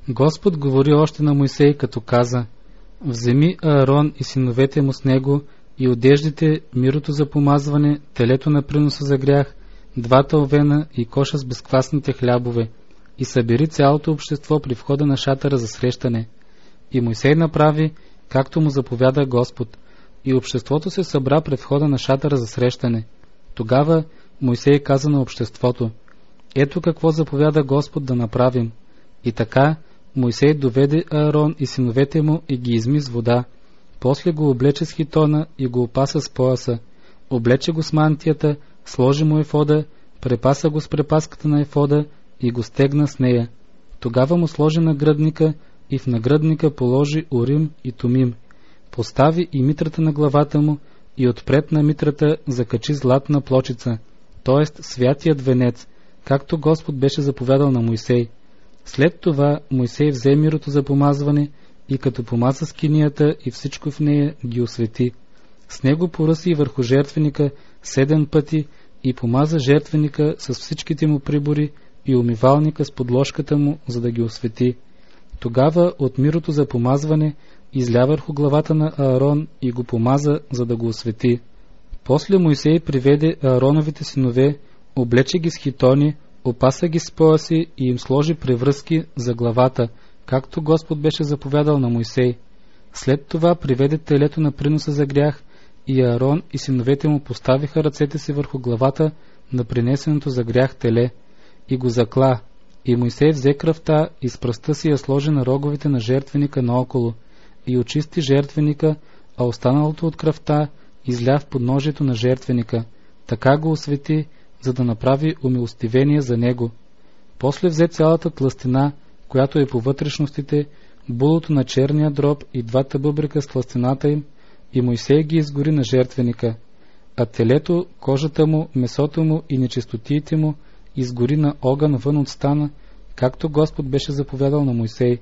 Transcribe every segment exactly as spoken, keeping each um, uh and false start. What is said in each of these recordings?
Господ говори още на Мойсей, като каза: вземи Аарон и синовете му с него и одеждите, мирото за помазване, телето на приноса за грях, двата овена и коша с безквасните хлябове, и събери цялото общество при входа на шатъра за срещане. И Мойсей направи, както му заповяда Господ, и обществото се събра пред входа на шатъра за срещане. Тогава Мойсей каза на обществото: ето какво заповяда Господ да направим. И така Мойсей доведе Аарон и синовете му и ги изми с вода. После го облече с хитона и го опаса с пояса. Облече го с мантията, сложи му ефода, препаса го с препаската на ефода и го стегна с нея. Тогава му сложи нагръдника и в нагръдника положи Урим и Тумим. Постави и митрата на главата му и отпред на митрата закачи златна плочица, т.е. святият венец, както Господ беше заповядал на Мойсей. След това Мойсей взе мирото за помазване и като помаза скинията и всичко в нея ги освети. С него поръси върху жертвеника седем пъти и помаза жертвеника с всичките му прибори и умивалника с подложката му, за да ги освети. Тогава от мирото за помазване изля върху главата на Аарон и го помаза, за да го освети. После Мойсей приведе Аароновите синове, облече ги с хитони, опаса ги с пояси и им сложи превръзки за главата, както Господ беше заповядал на Мойсей. След това приведе телето на приноса за грях и Аарон и синовете му поставиха ръцете си върху главата на принесеното за грях теле и го закла. И Мойсей взе кръвта и с пръста си я сложи на роговете на жертвеника наоколо и очисти жертвеника, а останалото от кръвта изля в подножието на жертвеника. Така го освети, за да направи умилостивение за него. После взе цялата тлъстина, която е по вътрешностите, булото на черния дроб и двата бъбрика с тлъстината им, и Мойсей ги изгори на жертвеника. А телето, кожата му, месото му и нечистотиите му изгори на огън вън от стана, както Господ беше заповядал на Мойсей.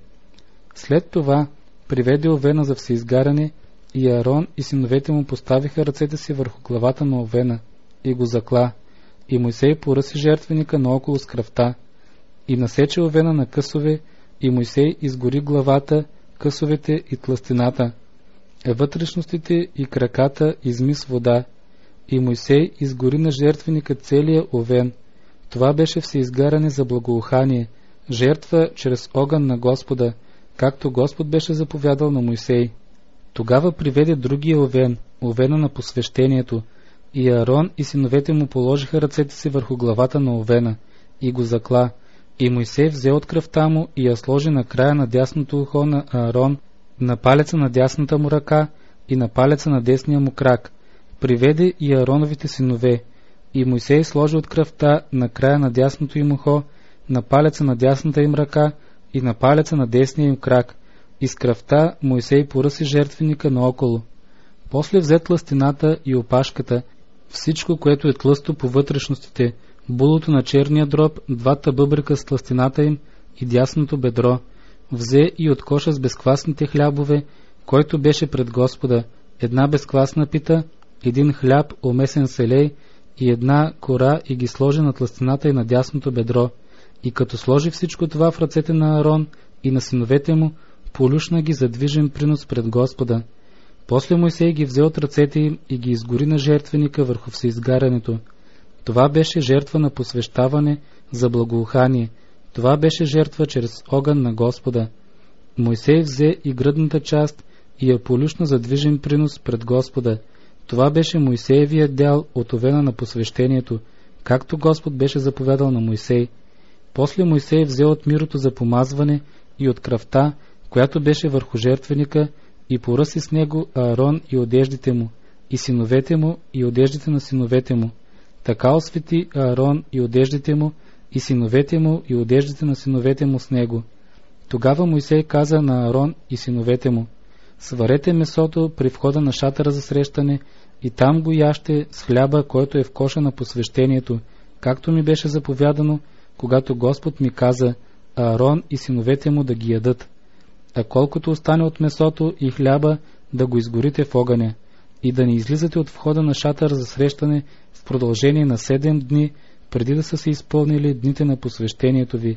След това приведе овена за всеизгаряне и Аарон и синовете му поставиха ръцете си върху главата на овена и го закла. И Мойсей поръси жертвеника наоколо с кръвта и насече овена на късове, и Мойсей изгори главата, късовете и тлъстината, а вътрешностите и краката изми с вода. И Мойсей изгори на жертвеника целия овен. Това беше всеизгаряне за благоухание, жертва чрез огън на Господа, както Господ беше заповядал на Мойсей. Тогава приведе другия овен, овена на посвещението, и Аарон и синовете му положиха ръцете си върху главата на овена и го закла. И Мойсей взе от кръвта му и я сложи на края на дясното ухо на Аарон, на палеца на дясната му ръка и на палеца на десния му крак. Приведе и Аароновите синове. И Мойсей сложи от кръвта на края на дясното им ухо, на палеца на дясната им ръка и на палеца на десния им крак. И с кръвта Мойсей поръси жертвеника наоколо. После взе тлъстината и опашката, всичко, което е тлъсто по вътрешностите, булото на черния дроб, двата бъбрика с тлъстината им и дясното бедро. Взе и от коша с безквасните хлябове, който беше пред Господа, една безквасна пита, един хляб, омесен с елей, и една кора, и ги сложи на тлъстината и на дясното бедро. И като сложи всичко това в ръцете на Аарон и на синовете му, полюшна ги за движен принос пред Господа. После Мойсей ги взе от ръцете им и ги изгори на жертвеника върху всеизгарянето. Това беше жертва на посвещаване за благоухание. Това беше жертва чрез огън на Господа. Мойсей взе и гръдната част и я полюшна за движен принос пред Господа. Това беше Мойсеевият дял от овена на посвещението, както Господ беше заповядал на Мойсей. После Мойсей взе от мирото за помазване и от кръвта, която беше върху жертвеника, и поръси с него Аарон и одеждите му, и синовете му и одеждите на синовете му. Така освети Аарон и одеждите му, и синовете му и одеждите на синовете му с него. Тогава Мойсей каза на Аарон и синовете му: сварете месото при входа на шатъра за срещане и там го яще с хляба, който е в коша на посвещението, както ми беше заповядано, когато Господ ми каза Аарон и синовете му да ги ядат. А колкото остане от месото и хляба, да го изгорите в огъня, и да не излизате от входа на шатър за срещане в продължение на седем дни, преди да са се изпълнили дните на посвещението ви,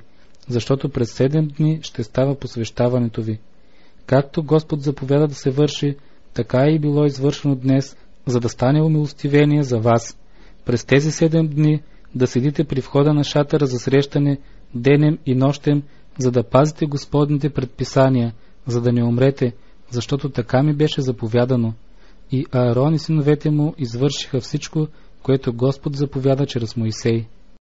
защото през седем дни ще става посвещаването ви. Както Господ заповяда да се върши, така и било извършено днес, за да стане умилостивение за вас. През тези седем дни да седите при входа на шатъра за срещане денем и нощем, за да пазите Господните предписания, за да не умрете, защото така ми беше заповядано. И Аарон и синовете му извършиха всичко, което Господ заповяда чрез Моисей.